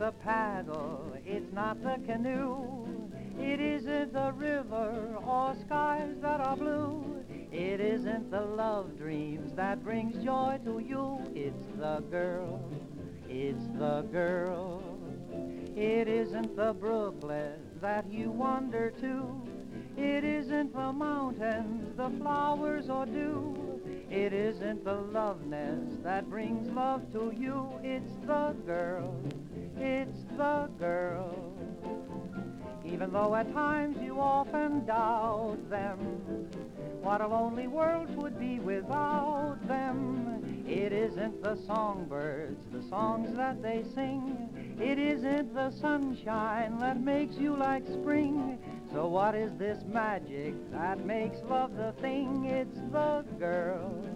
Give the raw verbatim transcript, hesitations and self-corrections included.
the paddle, it's not the canoe. It isn't the river or skies that are blue. It isn't the love dreams that brings joy to you. It's the girl, it's the girl. It isn't the brooklet that you wander to. It isn't the mountains, the flowers or dew. It isn't the love nest that brings love to you. It's the girl, it's the girl. Even though at times you often doubt them, what a lonely world would be without them. It isn't the songbirds, the songs that they sing. It isn't the sunshine that makes you like spring. So what is this magic that makes love the thing? It's the girl,